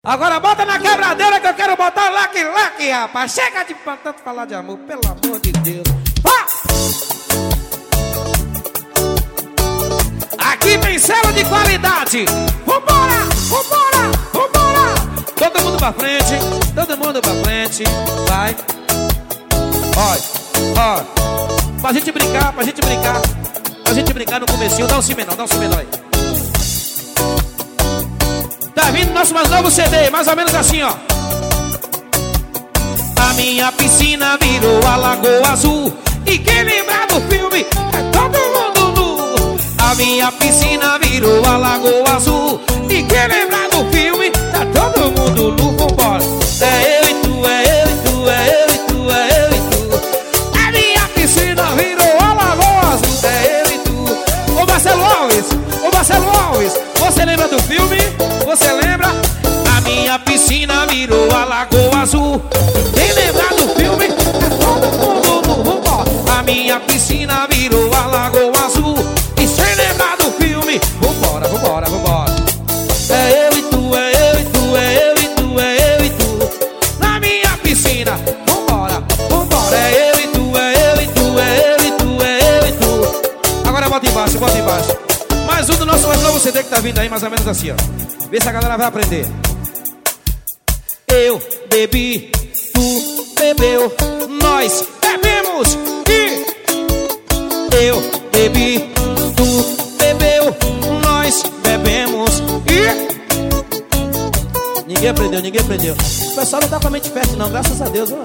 Agora bota na quebradeira que eu quero botar leque, rapaz. Chega de tanto falar de amor, pelo amor de Deus. Aqui tem selo de qualidade. Vambora, vambora, vambora. Todo mundo pra frente, todo mundo pra frente. Vai. Olha, olha. Pra gente brincar, pra gente brincar. Pra gente brincar no comecinho. Dá um si menor, dá um si menor aí. Tá vindo nosso mais novo CD, mais ou menos assim, ó. A minha piscina virou a Lagoa Azul. E quem lembrar do filme é todo mundo nu. A minha piscina virou a Lagoa Azul. E quem lembrar do filme tá todo mundo nu. Vambora. É eu e tu, é eu e tu, é eu e tu, é eu e tu. A minha piscina virou a Lagoa Azul. É eu e tu. Ô Marcelo Alves, você lembra do filme? Você lembra? A minha piscina virou a Lagoa Azul. Quem lembra do filme? É todo mundo no vambora. A minha piscina virou a Lagoa Azul. E sem lembrar do filme, vambora, vambora, vambora. É eu e tu, é eu e tu, é eu e tu, é eu e tu. Na minha piscina, vambora, vambora. É eu e tu, é eu e tu, é eu e tu, é eu e tu. Agora bota embaixo, bota embaixo. Mais um do nosso mais novo CD que tá vindo aí, mais ou menos assim, ó. Vê se a galera vai aprender. Eu bebi, tu bebeu, nós bebemos e... Eu bebi, tu bebeu, nós bebemos e... Ninguém aprendeu, ninguém aprendeu. O pessoal não tá com a mente fértil não, graças a Deus, não é?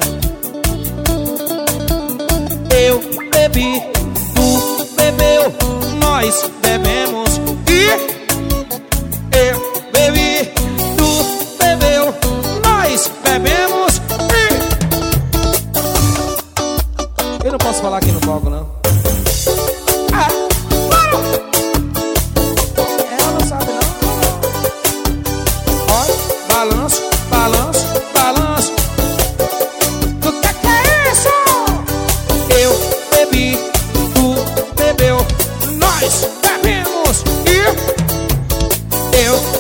Eu bebi, tu bebeu, nós bebemos e... Eu bebi, tu bebeu, nós bebemos e... Eu não posso falar aqui no palco, não. Ah, para! Ela não sabe, não. Olha, balanço, balanço, balanço. O que é isso? Eu bebi, tu bebeu, nós bebemos e... Eu